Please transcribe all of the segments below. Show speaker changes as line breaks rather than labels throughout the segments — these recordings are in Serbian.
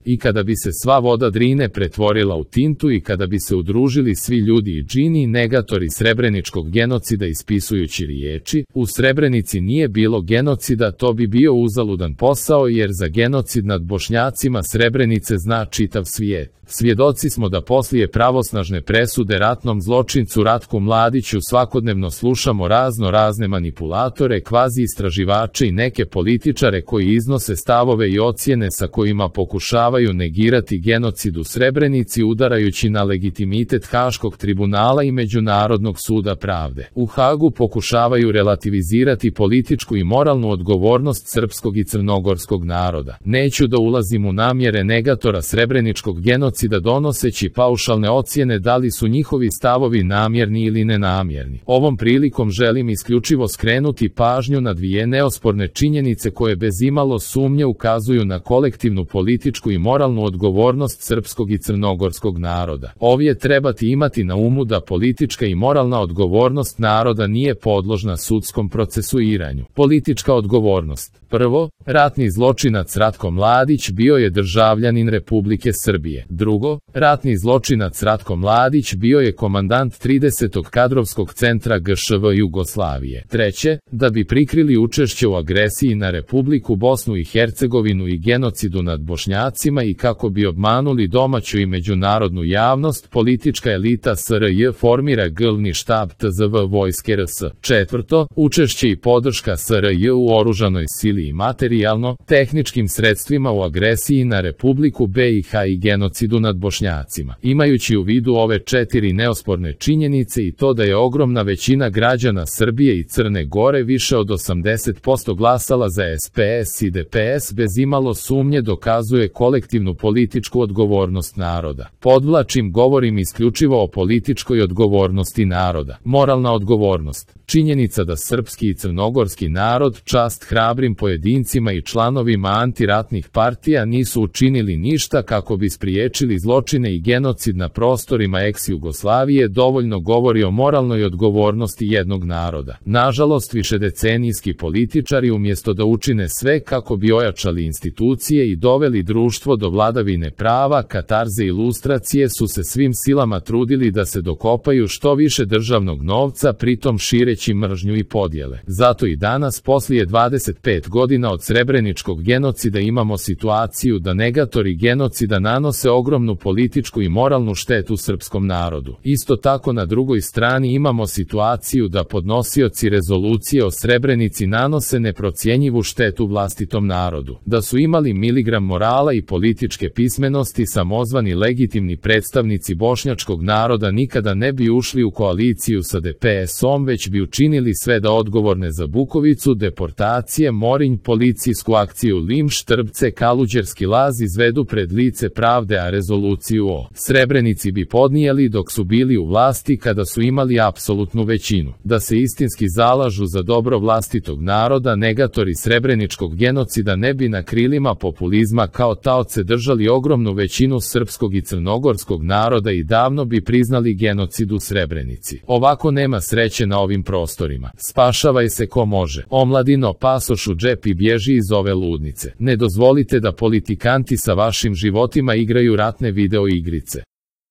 I kada bi se sva voda Drine pretvorila u tintu i kada bi se udružili svi ljudi i džini, negatori srebreničkog genocida ispisujući riječi, u Srebrenici nije bilo genocida, to bi bio uzaludan posao jer za genocid nad Bošnjacima Srebrenice zna čitav svijet. Svjedoci smo da poslije pravosnažne presude ratnom zločincu Ratku Mladiću svakodnevno slušamo razne manipulatore, kvazi istraživače i neke političare koji iznose stavove i ocjene sa kojima pokušavaju negirati genocid u Srebrenici udarajući na legitimitet Haškog tribunala i Međunarodnog suda pravde. U Hagu pokušavaju relativizirati političku i moralnu odgovornost srpskog i crnogorskog naroda. Neću da ulazim u namjere negatora srebreničkog genocida donoseći paušalne ocjene da li su njihovi stavovi namjerni ili nenamjerni. Ovom prilikom želim isključivo skrenuti pažnju na dvije neosporne činjenice koje bez imalo sumnje ukazuju na kolektivnu političku i moralnu odgovornost srpskog i crnogorskog naroda. Ovdje trebati imati na umu da politička i moralna odgovornost naroda nije podložna sudskom procesuiranju. Politička odgovornost. Prvo, ratni zločinac Ratko Mladić bio je državljanin Republike Srbije. Drugo, ratni zločinac Ratko Mladić bio je komandant 30. kadrovskog centra GŠV Jugoslavije. Treće, da bi prikrili učešće u agresiji na Republiku Bosnu i Hercegovinu i genocidu nad Bošnjacima i kako bi obmanuli domaću i međunarodnu javnost, politička elita SRJ formira glavni štab TZV Vojske RS. Četvrto, učešće i podrška SRJ u oružanoj sili i materijalno, tehničkim sredstvima u agresiji na Republiku BiH i genocidu nad Bošnjacima. Imajući u vidu ove četiri neosporne činjenice i to da je ogromna većina građana Srbije i Crne Gore više od 80% glasala za SPS i DPS bez imalo sumnje dokazuje kolektivnu političku odgovornost naroda. Podvlačim, govorim isključivo o političkoj odgovornosti naroda. Moralna odgovornost. Činjenica da srpski i crnogorski narod, čast hrabrim pojedincima i članovima antiratnih partija nisu učinili ništa kako bi spriječili zločine i genocid na prostorima ex-Jugoslavije dovoljno govori o moralnoj odgovornosti jednog naroda. Nažalost, višedecenijski političari umjesto da učine sve kako bi ojačali institucije i doveli društvo do vladavine prava, katarze i lustracije su se svim silama trudili da se dokopaju što više državnog novca, pritom šireći mržnju i podjele. Zato i danas, poslije 25 godina od srebreničkog genocida, imamo situaciju da negatori genocida nanose ogromnu političku i moralnu štetu srpskom narodu. Isto tako na drugoj strani imamo situaciju da podnosioci rezolucije o Srebrenici nanose neprocjenjivu štetu vlastitom narodu. Da su imali miligram morala i političke pismenosti, samozvani legitimni predstavnici bošnjačkog naroda nikada ne bi ušli u koaliciju sa DPS-om, već bi učinili sve da odgovorne za Bukovicu, deportacije, Morinj, policijsku akciju Limš, Trbce, Kaluđerski laz izvedu pred lice pravde, a rezoluciju o Srebrenici bi podnijeli dok su bili u vlasti kada su imali apsolutnu većinu. Da se istinski zalažu za dobro vlastitog naroda, negatori srebreničkog genocida ne bi na krilima populizma kao taoce držali ogromnu većinu srpskog i crnogorskog naroda i davno bi priznali genocid u Srebrenici. Ovako nema sreće na ovim prostorima. Spašavaj se ko može. Omladino, pasoš u džep i bježi iz ove ludnice. Ne dozvolite da politikanti sa vašim životima igraju ratne video igrice.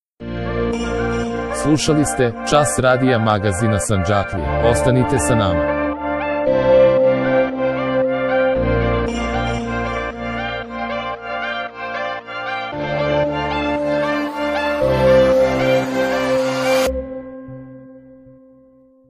Slušali ste Čas radija magazina Sandžaklija. Ostanite sa nama.